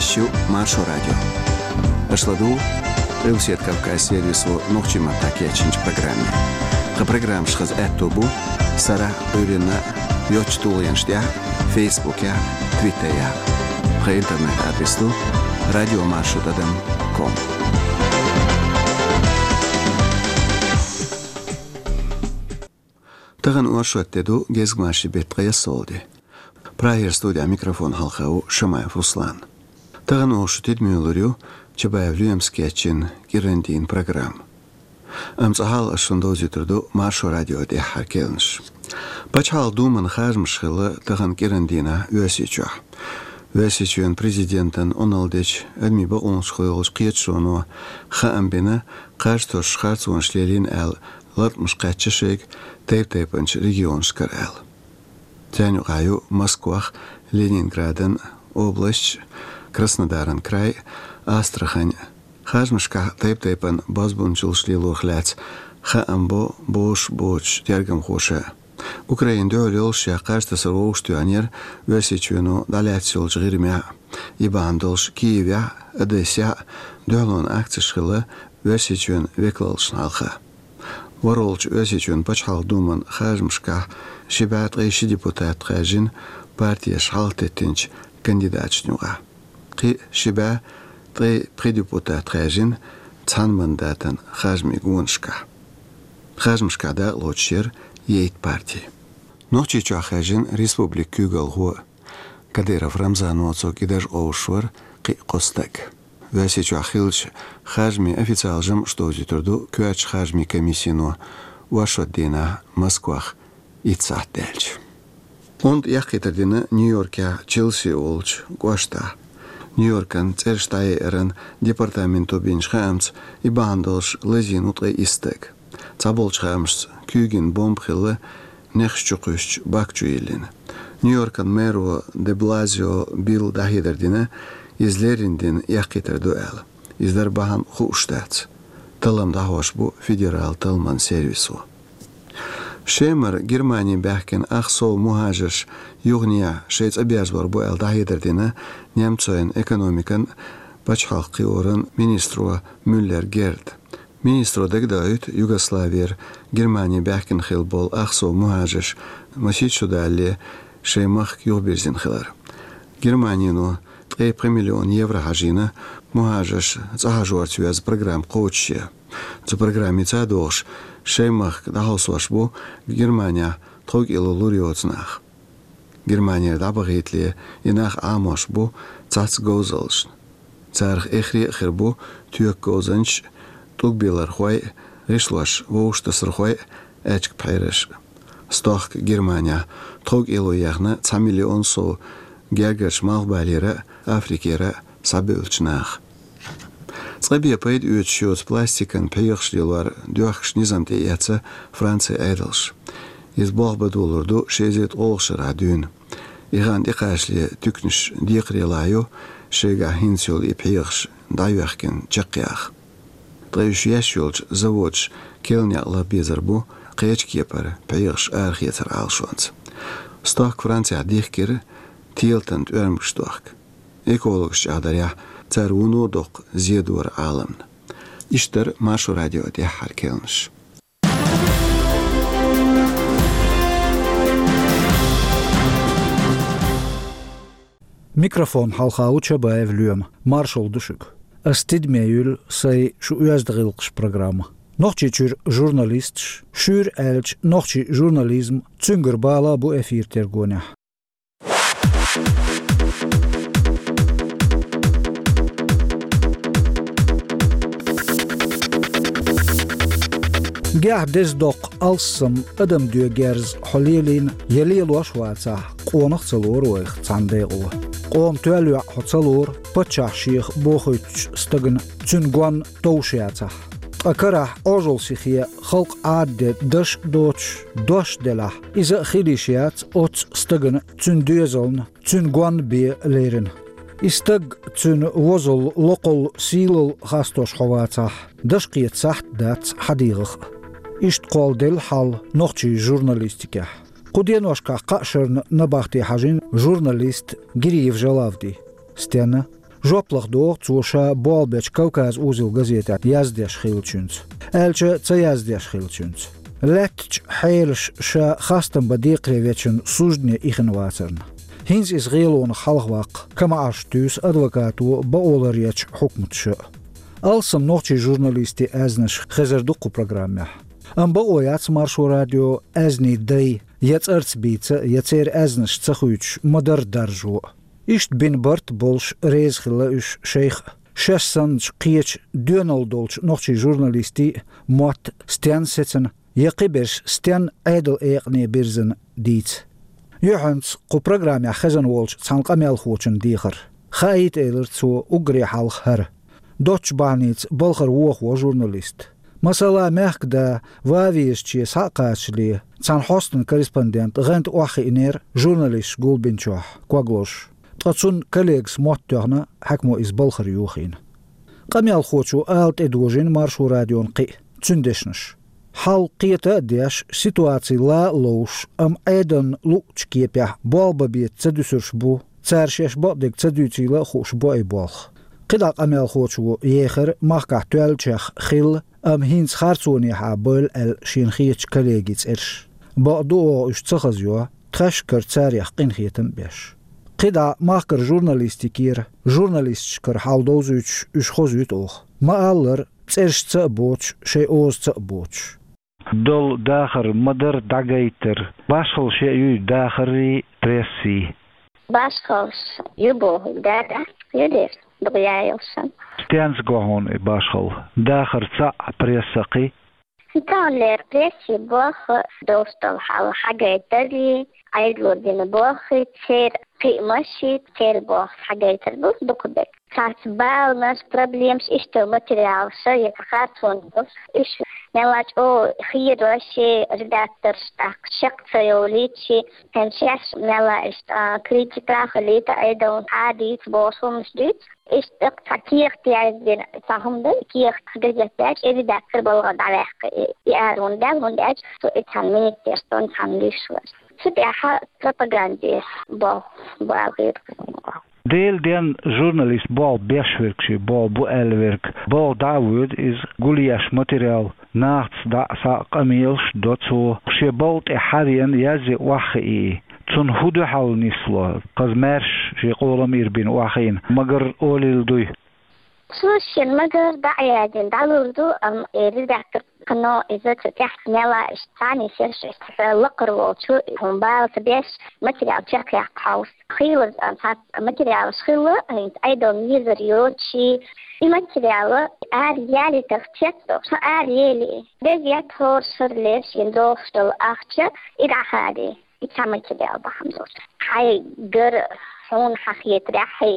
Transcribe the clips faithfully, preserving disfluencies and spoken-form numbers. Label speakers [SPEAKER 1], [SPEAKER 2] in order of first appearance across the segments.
[SPEAKER 1] Ещё Маршо радио. Ашладу Русет Кавказ сервису нохчима такячинч программе. Ха программ шхаз этобу сара өрена йочтулянштя Фейсбуке, Твиттере. Ха интернет адресу радио маршо точка ком. Таган уашуаттеду гезгмаши бетгая солди. Прайер студия микрофон халхау Шамаев Руслан. Таган уашутид мюллерю чабаев люемскетчин гирендин программ. Амцахал ашундозитрду Маршо радио де харкелнш. Пачхал думан хажмшхила таган гирендина уасичу. Уасичуен президентен оналдеч адмиба оншхойлш киетшоно хаамбина кажтош харцуншлелин эл латмшкатчешек тейп-тейпанч регионшкар эл. Тяню гаю Москвах, Ленинграден, область, Краснодарен край, Астрахань. Хажмшка тейп-тейпан базбунчул шлилух ляц, хаамбо бош боч тергам хоша. Украин дёлёлша каждый сорвоуштюанер весичуну даляцюлж гирмя. Ибандолш Киевя, Одесса, дёлон акцишхила весичуен веклалшналха. Воролч весичуен пачхал думан хажмшка шибат гейши депутат хажин партия шхалтетинч кандидатшнюга. Қи шиба три предепутат хажин цан мандатан хажми гуншка. Хажмшка да лочер ейт партии. Ночи чахажин республик Кюгалху Кадыров Рамзан Оцок и даже Оушвар Қи Костак. Весичу ахилч хажми официал жам что зитрду кюач хажми комиссину вашоддина Москвах и цахтельч. Он яхитардина Нью-Йорке Челси олч гуашта. Нью-Йоркан церштайерен департаменту биншхамц и бандолш лезин утре истек. Цаболчхамц кюгин бомбхиле нехчукуш бакчуилин. Нью-Йоркан мэру де Блазио бил дахидардина излериндин яхитарду эл. Издарбахан хуштац. Талам дахош бу федерал талман сервису. Шемер Германия бяхкен ахсол мухажеш югния шейц обязвар бу эл дахидардина немцоен экономикан пачхалқи орын министру Мюллер Герд. Министру дегдают Югославия Германия бяхкен хилбол ахсол мухажеш масичу далли шеймах юберзин хилар. Германину три миллион евро хажина мухажеш захажуартюаз программ коуче. За программе цадош шеймах дахосвашбу Германия трог илу луриоцнах. Германия дабагитли инах амошбу цац гозалш. Царх эхри хербу тюк гозанч тугбилар хой ришлаш воуштасрхой эчк пайреш. Стох Германия трог илу яхна ца миллион со гергаш малбалира Африкера сабылчнах. Срабия поэд уютшиот пластикан пейхшлилар дюахш низамте яца Франция эдалш. Из бахбадулурду шезет олшара дюн. Иган дикашли тюкнш дикрилаю шега хинсюл и пейхш даюахкен чакях. Трейш яшюлч заводш келняла безарбу қечкепар пейхш архетер алшонц. Сток Франция дихкер тилтанд өрмгштуак. Экологш адаря царуну док зедуар алам. Иштер Маршо радио де харкелнш.
[SPEAKER 2] Микрофон халхау чабаев люем. Маршал душик. Астидмеюл сай шу уяздгылкш программа. Нохчи чур журналист, шур элч нохчи журнализм цунгер бала бу эфир тергоня. Гях дездок алсам адам дюгерз холилин ялил вашваца қонақ цалур уих цандеғу. Қом туалуа хоцалур пачах ших бохуч стагн цунгуан тоушиаца. Акара ожол сихия халк адде даш доч дош дела. Иза хилишиац от стагн цундуезолн цунгуан би лерин. Истаг цун возол локол силол хастош ховаца. Дашқиет сахт дац хадиғық. Ишт қолдел хал нохчи журналистика. Куденошка қашырн набахти хажин журналист Гириев жалавди. Стена Жоплах дох цуша болбеч Кавказ узел газета яздеш хилчунц. Элче ца яздеш хилчунц. Летч хейлш ша хастам бадиqrevечен суждне ихенвацерн. Hins is reelon halgwaq kama ashtus advokatu baolariach hukmtsh. Alsam nochtje journalisti aznesh khazerduq programma. Am baoyats marsho radio azni day yats artsbitsa yatser aznesh tsakhuch madar darjo. Isht bin bart bolsh reizgila us sheikh shessanch qiech dönaldolch nochtje journalisti mot stian setzen yaqibers stian idel eqne birzen diet. Johans qo programma khazan wolch tsanqamel khochen diger. Khait eler zu ugri halch her. Dutch banits bolger woog wo journalist. Masala merkda wavieschi saqachli tsan hosten correspondent rent ochi iner journalist gulbinchoh kwaglosh. Tratsun colleagues mottorna hakmo is bolger yochin. Qamel khochu alt edojin marshu radion qi tsundeshnish. Hal qiyata desh situatie la loos am eden luchkepja bolbabit tsadusurs bu tsarshesh bodik tsadutila khosh boy bolch. Qidaq amel khochu yeger magka twelchach khil am hins khartsoni ha bol el shinkhich colleagues ersh. Baqdo us tsakhazyo tashkar tsarikh qinkhiyatam besh. Qida magker journalistikir journalistskar haldozuch us khozut och. Ma aller tsersh boch shay oz boch.
[SPEAKER 3] Dol dager madar dagaiter bashol shay dageri pressi
[SPEAKER 4] bashos yubo dada yudir dogyayosan
[SPEAKER 3] stens gohon e bashol dager tsa pressaqi
[SPEAKER 4] taler pressi bokh dostal hal hagaitari aydlo din bokh tser qimashi tser bokh hagaitar bus dokbek Kart bal nas problems is to materiaal so je gaat van is Nelaat o hier doosje redactor stak sektor liedje en zes nella is kritika geleden I don't had iets bosoms dit is dat verkeerd ja den verhonden keer gedetect redactor bal daar ja rond dat rond dat so it can minute test on can listen so de propaganda bal bal
[SPEAKER 3] Deel den journalist bal beswerkje bal bu elwerk bal dawoord is guliash materiaal nachts da sa qamils dot so shebalt e harian yazi wahi tun hudu hal nislo qazmarsh shi qolamir bin wahin magar olil duy
[SPEAKER 4] social magar da'yadin dalurdu am redactor قناة إذا تحت نلا استاني سيرش لقر وشو هم بعض بيش ماتريال شكل حوس خيل أنت ماتريال خيل هيت أيضا ميزر يوتشي الماتريال أريالي تختيتو أريالي بيجيت هور سرليش يندوستل أختي إذا هذه إتاماتريال بحمزوش هاي جر هون حخيت رحي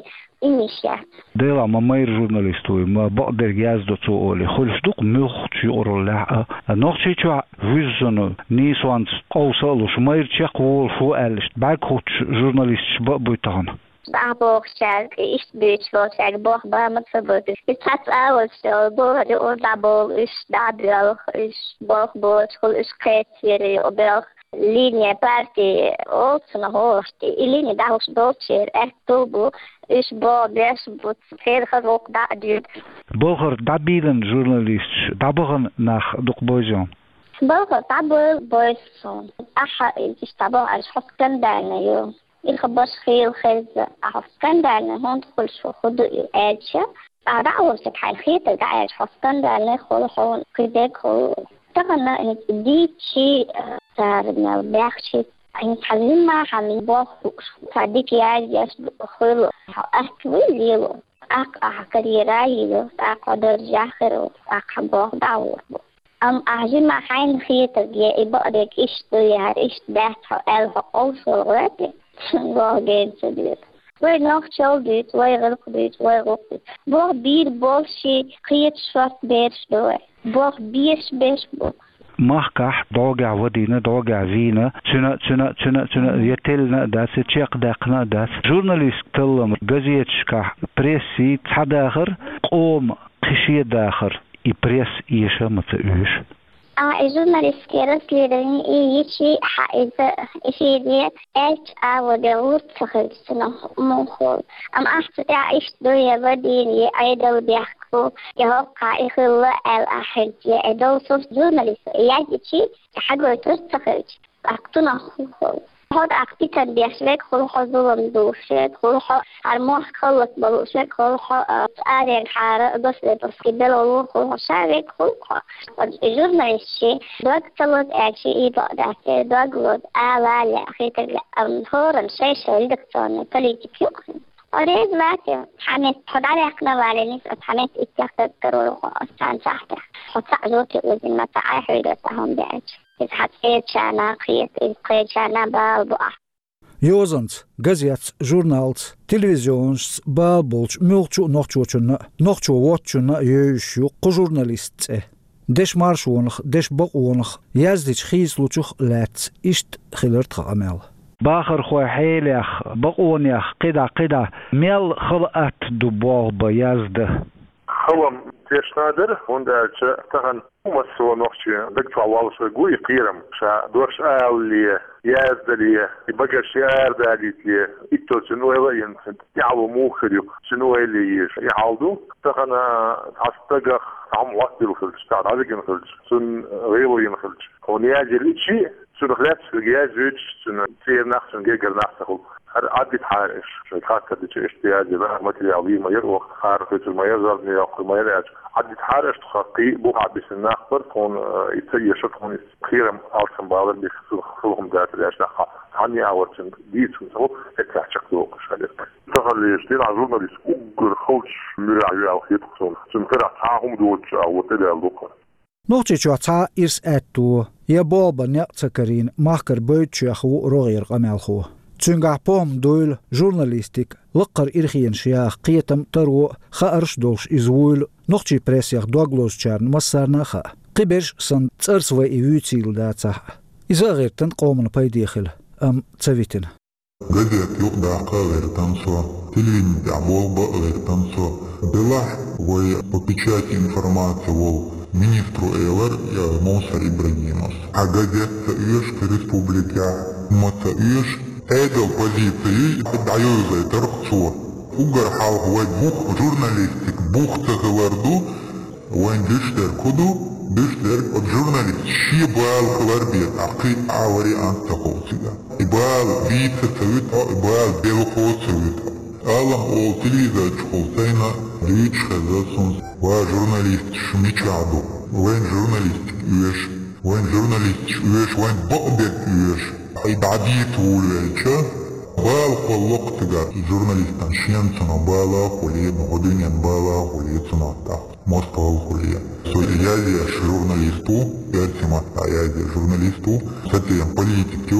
[SPEAKER 3] Dela ma meer journalistoy ma baqder yazdo to ole khulsduq muxchi orla noqchi twa vizono niswant qawsalush meer chaqwol fu alst bakhoch journalist baqbutan
[SPEAKER 4] Barbok shag is bitch wat shag bok ba mat verbot it hat alles so bo de ordabol is dadel is bok bot khul is kreatiere obel linje parti olsna hosti linje daus bolcher ektobo is bo des but veel gerok da duurt
[SPEAKER 3] Boger dabilen journalist dabogen nach dokbojon
[SPEAKER 4] Boger dabel boyson aha is tabo as hoskan dana yo ik gebas veel geld hoskan dana hond kul sho khud eetje ada awse khay khita da as hoskan dana khol khol qidek تغنى إن دي شيء صار من الباخشة إن حلمنا حمي باخ صديق يعيش خلو أكوي ليلو أك أحكريرا يلو أك قدر جاخرو أك باخ داور أم أحجم حين خيطة جاء إبقرك إشتو يهار إشت بحث ألها أوصل غراتي باخ جين سبيل Waar nog zo doet, waar je doet, waar je doet. Waar bier boosje, geet zwart beers door. Waar bier beers boek.
[SPEAKER 3] Mahkah doga wadina doga vina tuna tuna tuna tuna yetelna das cheqdaqna das journalist tellem gazetchka pressi tadager qom qishiya dager i press isha mat'ush
[SPEAKER 4] آه جورناليست كيرس ليرني يجي حائزة إفيدية إيش أو دور تخرج سنة مخول أم أحسن تعيش دوية بدين يعيدوا بيحكوا يهوقع يخلوا الأحد يعيدوا صوت جورناليست يجي حقوا تستخرج أكتنا خول هذا أكتر بيشرك خلوه ظلم دوشة خلوه عرموح خلص بلوشة خلوه آرين حارة بس بس كبلو خلوه شارك خلوه الجورناليستي دوغ تلوت أشي إيبادة دوغ آلا لأخي تقل أمهورا شيء شوي دكتورنا بوليتيك يوكن أريد لكن حميت حد على أقنع على نسبة حميت إتياخد تروح أستان تحته حد سعجوتي وزن ما تعاي حيدتهم بأج إذ حتى كان قيت إذ قيت كان بالبقى
[SPEAKER 2] Jozans, gazets, žurnāls, televizijons, balbolč, milču nohčočuna, nohčo votčuna jöjšu, ko žurnalists e. Deš maršonach, deš baqonach, yazdic xīslučuch lēts, ißt xilert xamel.
[SPEAKER 3] باخر خو حيلخ بقونيخ قدا قدا ميل خلقت دبوغ بيازده
[SPEAKER 5] هو تيش نادر وندا تغن ومسوا نوخشي دكتوا والش قوي قيرم شا دورش آولي يازدلي يبقى شيار داليتلي إتو شنو يلين يعلو موخريو شنو يلي يعالدو تغن عستقخ عم وقتلو خلش تعال هذا كن خلش سن غيرو ينخلش ونياجي ليتشي سن خلاتش الجياج سن تير نخ سن جيجر نخ هر عدي تحارش خاطر دي احتياج بقى ماتريالي ما يروح خارج ما يزال ياخذ ما يرجع عدي تحارش تخطي بوقع بسناخبر كون يتسيا شكون خيرم أرسم بالر بيخلهم ذات ليش نخا عني أورتن ديتون هو اتلاحشك دوق شغله تخلي يشتين على جورناليست أجر خوش مرعي أو خيطهم سنفرع تعهم دوتش أو تدي اللوكر
[SPEAKER 2] نوتشي تا إرس أتو يبابا نيقتكرين ماكر بيتشيخو روغير قمالخو تشنغا بوم دويل جورناليستيك لقر إرخين شياخ قيتم ترو خارش دولش إزويل نوتشي بريسيخ دوغلوز تشارن مسارنا خا قبرش سن ترس و إيوتيل داتسا إذا غير تنقومن بايديخل أم تسويتن
[SPEAKER 6] Газет югда кавер танцо, телевин дабол бавер танцо, белах вой по печати информации вол министру Эвер Мосар Ибрагимов. А газет Союзской Республики Масоюз эдо позиции даю за торгцо. Угар халх вой бух журналистик бух тахварду, вой диштер куду, диштер от журналист шибал хварбет, аки авари антаховсига. Ибал вице совета, ибал белохо совета. Аллах ол телевизор чхолсайна лич хазасун ва журналист шмичаду. Вен журналист юеш, вен журналист юеш, вен бaqbet юеш. Айбадит улеча. Бал холлоктга журналистан шиянцана бала холиен, годинен бала холиецната. Москва холиен. Сой язи журналисту, яртимата язи журналисту, сатиям политику.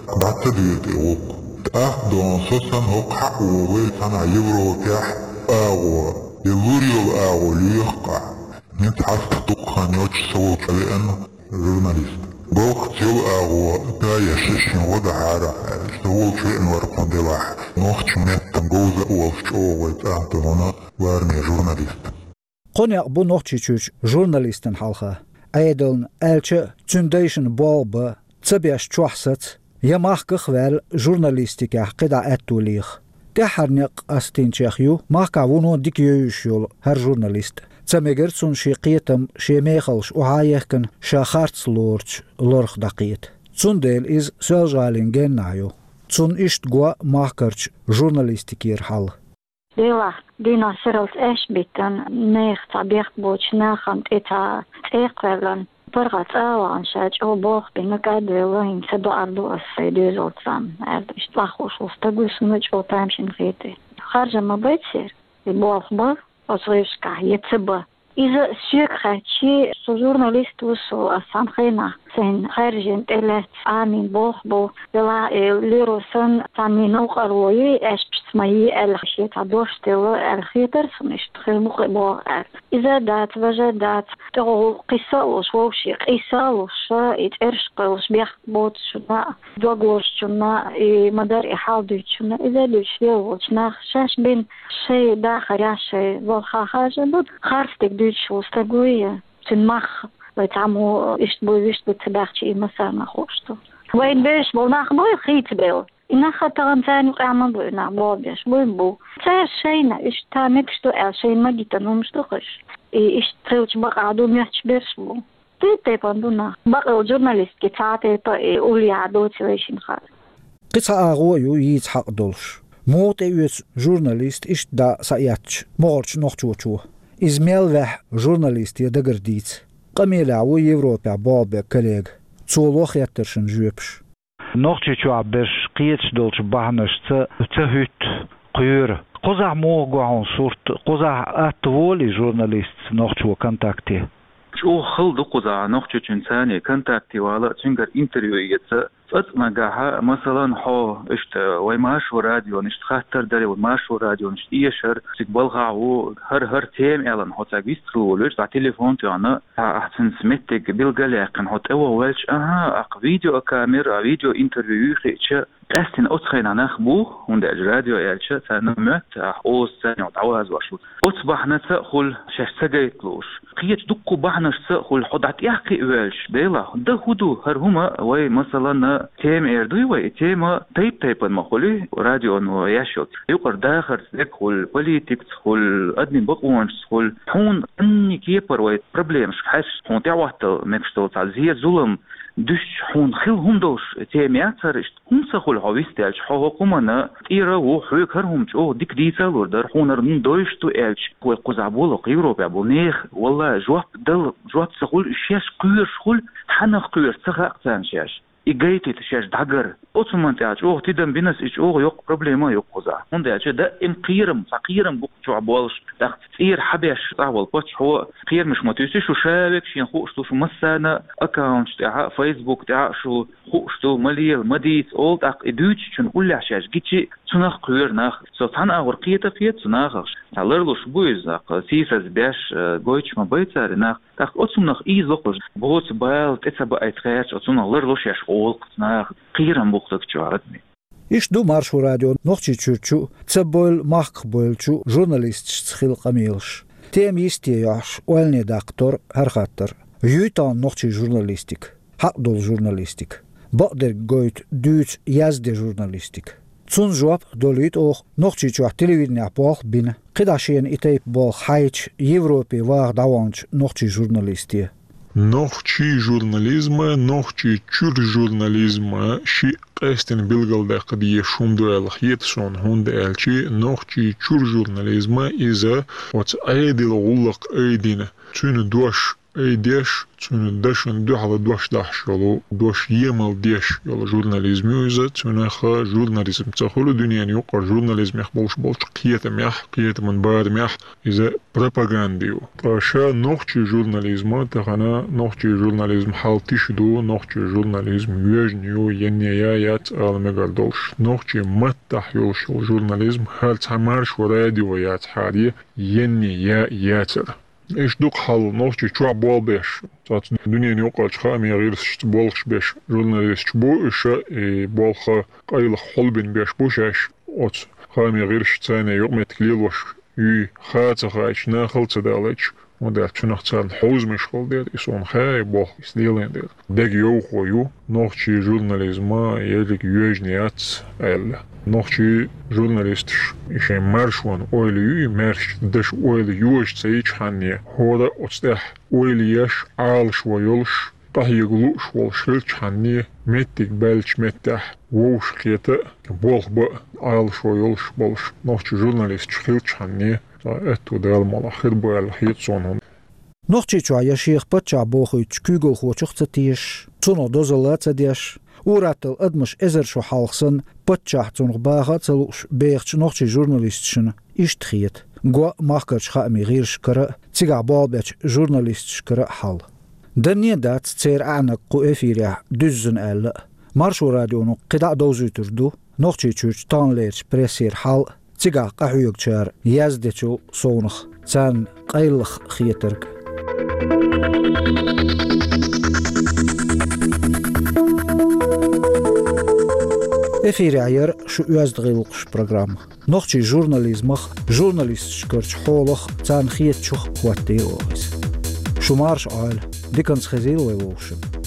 [SPEAKER 6] بعتديت اوق اهدون سوسن هوق حق وغيتان عيبرو كاح اغو يغوريو اغو ليخقع نتحس تقخان يوش سوق لان جورناليست بوق تيو اغو تايا ششن وضع عارا سوق شوئن ورقان دلاح نوخش منتن جوزة اوفش اوغيت اهدونا وارني جورناليست
[SPEAKER 2] قنيق بو نوخشي تشوش جورناليستن حالخا ايدلن الچه تنديشن بوالبا تسبيش چوحست يماخ خوال جورناليستيكا قدا اتوليخ تحرنق استينشيخيو ماكا ونو ديكيوشيول هر جورناليست تسميغرتسون شي قيتم شي ميخلش وهايخكن شاخارتس لورج لورخ دقيت تسون ديل إز سوالجالين جنايو تسون إشت قوا ماكرش جورناليستيكير حال
[SPEAKER 7] ديلا دينا سيرلت اش بيتن نيخ تابيخ بوش ناخمت اتا تيقلن برغت آوان شاج او بوخ بينكاد وين سدو أردو السيدي زوتسان عرض اشتلاخوش وستقوي سنوج او تامشن غيتي خارجة ما بيتسير يبوخ بر وصغيشكا يتسبا إذا سيك خاتشي سو جورناليست وسو السامخينا سين خارجين تلات آمين بوخ بو دلا ليرو سن تامين اوقروي اش بسمايي الخشي تعدوش تلو الخيتر سنشت خير مخي بوغ إذا دات وجدات تغو قصة وشوشي قصة وشا يترشق وشبيخ بوت شنا دوغوش شنا مدار إحاضي شنا إذا دوش يوغو شنا شاش بين شي داخل ياشي بوخا خاجة بود خارستك دوش وستقوية تنمخ ويتعمو اشتبو يشتبو تباخشي مثلا خوشتو وين بيش بو ناخبو يخيط بيو إنا خطران ثاني قاعمة بو ناخبو بيش بو بو تاير شينا إش تانكشتو أل شين ما جيتا نمشتوخش إش تريوش بقعدو ميحش بيش بو تيتي باندونا بقى الجورناليست كتاتي تا أولي عدو تريشين خال
[SPEAKER 2] قطع أغويو يتحق دولش موت إيوز جورناليست إش دا ساياتش مغرش نوختوتو إزميل وح جورناليست يدقر ديت قميل عوو يوروبيا بابا كاليغ تولوخ يترشن جوبش
[SPEAKER 3] نوختي چو عبش قيتش دولش بحنش تهوت قيور قزع موغو عن صورت قزع أتولي جورناليست نوختو كونتاكتي
[SPEAKER 8] شو خلد قزع نوختو چنساني كونتاكتي والا چنگر انتريو يتسا فأتنا قاها مثلا حو اشت ويماشو راديو نشت خاتر داري ويماشو راديو نشت ايشر سيقبالغا عو هر هر تيم اعلان حو تاق بيسترولوش تاع تليفون تيانا احسن سمتك بالقلاقن حو تاوا والش اها اق فيديو كاميرا فيديو انترفيو خيتش تأستين أتخين عن أخبو هند الراديو يالش تنمت أوس ثاني وتعوز وشو أصبحنا تأخل شش سجيتلوش قيت دكو بحناش تأخل حدعت يحكي والش ديلا ده هدو هرهما وي مثلا تيم إردوي وي تيم تيب تيب المخولي راديو إنه يشوت يقر داخل تدخل بوليتيك تدخل أدني بقوانش تدخل هون أني كيبر وي بروبليمش حش هون تعوهت مكشتو تعزية ظلم دوش هون خيل هم دوش تيميات سرشت هم سخول هاويستالش حاها قمنا تيرا وحوك هرهم جو ديك ديتا لوردر هونر من دوش تو إلش كوي قزعبولا قيرو بابو نيخ والله جواب دل جواب سخول شاش قير شخول حنخ قير سخاق تانشاش إيجايتي تشاش دعجر أصلاً تاج أوه تدم بينس إيش أوه يق بروبليما يق قزع هون ده ده إم قيرم فقيرم بق جو عبالش ده كثير حبيش تعول بس هو قير مش متوسي شو شابك شين خوش تو شو مسنا أكاونت تاع فيسبوك تاع شو خوش تو مليل مديت أول تاع إدوتش شن قول عشاش جيتشي تناخ قير ناخ سلطان أور قيته فيت تناخش تعلرلوش بويز أق سيفز باش جويتش ما بيتسار ناخ تاع أصلاً إيز لقش بوت بايل تتبع إتخاش أصلاً لرلوش يش أول قطناخ قيرم بوقتك جوارتني
[SPEAKER 2] إيش دو مارشو راديو نوختي تشوتشو تسبول ماخ بولتشو جورناليست تخيل قميلش تيم يستياش والني دكتور هر خاطر يوتان نوختي جورناليستيك حق دول جورناليستيك بقدر جويت دوت يزد جورناليستيك تون جواب دوليت اوخ نوختي تشو تلفزيون باخ بين قداشين ايتيب بول حايتش يوروبي واغ داوانش نوختي جورناليستي
[SPEAKER 6] نوختي جورناليزم نوختي تشور جورناليزم شي قاستن بلغل دا قد يشوم دو الخيتسون هون دا الشي نوختي تشور جورناليزم إذا وات ايدي الغلق ايدين تون دوش ايديش تون داشن دو على دوش داش يلو دوش يمل ديش يلو جورناليزم إذا تون خا جورناليزم تخلو دنيا يقر جورناليزم يخبلش بلش قيت ميح قيت من بعد ميح إذا بروباغانديو راشا نوختي جورناليزم تخنا نوختي جورناليزم حالتيش دو نوختي جورناليزم يجنيو ينيا يات المغردولش نوختي متح يلش الجورناليزم هل تمارش وراديو يات حالي ينيا ياتر إيش دوك حال نوختي شو بول بيش تات الدنيا نيوقع خامي غير شت بولش بيش جورناليست بو إيش بولخ قايل حلبن بيش بوشاش أوت خامي غير شتاني يوم تكليلوش يي خاطر خايش ناخل تدالش وده تنخ تال حوز مشغول دير يسون خاي بوخ يسليلين دير داك يو خويو نوختي جورناليزم يلك يوجنيات ألا نوختي جورناليستش إيش مارشوان أولي مارش دش أولي يوش تسيج حنية هذا أستح أولي يش عالش ويلش طهيقلوش والشلش حنية متك بالش متح ووش قيتا بولخ بقى عالش ويلش بولش نوختي جورناليستش خيلش حنية اتو دال مال خربو الحيط صونهم
[SPEAKER 2] نوختي چو يشيخ بتشع بوخي تشكيغل خوچخ تيش صونو دوزلات ديش وراتل ادمش ازر شو حالخسن بتشع صونغ باغا تلوش بيخ نوختي جورناليستشن اشتخيت غو ماخكرش خامي غير شكرا تيغا بابچ جورناليست شكرا حال دنيا دات تير عنق قو افيريا دزن ال مارشو راديونو قدا دوزيتر دو نوختي چوچ تانليرش بريسير حال تيغا قحيوك چار يزدچو صونخ تان قيلخ خيترك افير عير شو يزدغيلقش برنامج نوختي جورناليزمخ جورناليست شكرش حولخ تان خيتشخ خواتي اوغيس شو مارش آل ديكنس خزيل ويوشن